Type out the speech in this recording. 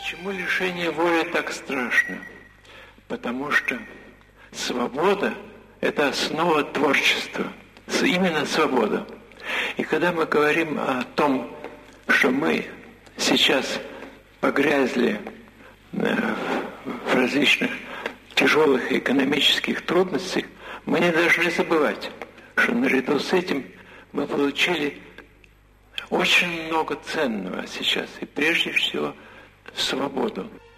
Почему лишение воли так страшно? Потому что свобода – это основа творчества. Именно свобода. И когда мы говорим о том, что мы сейчас погрязли в различных тяжелых экономических трудностях, мы не должны забывать, что наряду с этим мы получили очень много ценного сейчас, и прежде всего свободу.